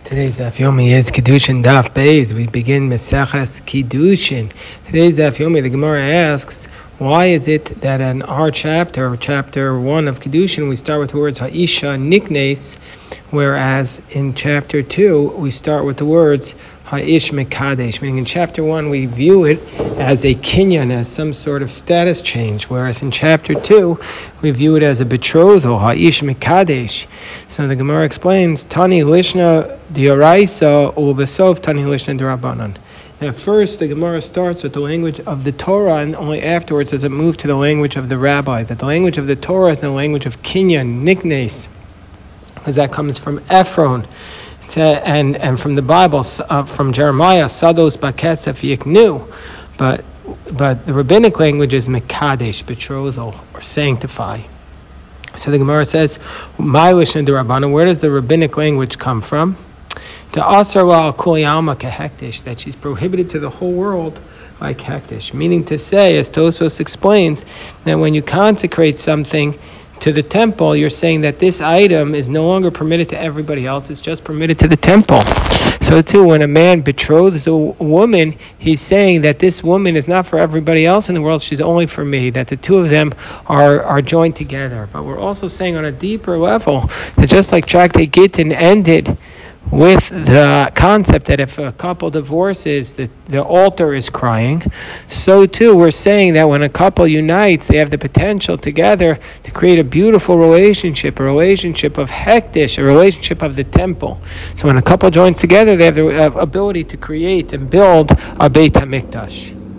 Today's Daf Yomi is Kiddushin Daf Beis. We begin Meseches Kiddushin. Today's Daf Yomi, the Gemara asks, why is it that in our chapter 1 of Kiddushin, we start with the words Ha'isha Niknes, whereas in chapter 2, we start with the words Ha'ish Mekadesh, meaning in chapter 1, we view it as a kinyan, as some sort of status change, whereas in chapter 2, we view it as a betrothal, Ha'ish Mekadesh. So the Gemara explains, Tani Lishna Dioraisa Ubesov Tani Lishna Dirabanan. At first, the Gemara starts with the language of the Torah, and only afterwards does it move to the language of the rabbis. That the language of the Torah is the language of kinyan, niknes, because that comes from Ephron. And from the Bible, from Jeremiah, Sados Bakesef Yiknu. But the rabbinic language is Mekadesh, betrothal, or sanctify. So the Gemara says, where does the rabbinic language come from? The Asar al Kol Yalma Kehektish, that she's prohibited to the whole world like hektish. Meaning to say, as Tosfos explains, that when you consecrate something to the temple, you're saying that this item is no longer permitted to everybody else, it's just permitted to the temple. So too, when a man betroths a woman, he's saying that this woman is not for everybody else in the world, she's only for me, that the two of them are joined together. But we're also saying on a deeper level, that just like Tractate Gittin ended with the concept that if a couple divorces, the altar is crying, so too we're saying that when a couple unites, they have the potential together to create a beautiful relationship, a relationship of hektish, a relationship of the temple. So when a couple joins together, they have the ability to create and build a Beit HaMikdash.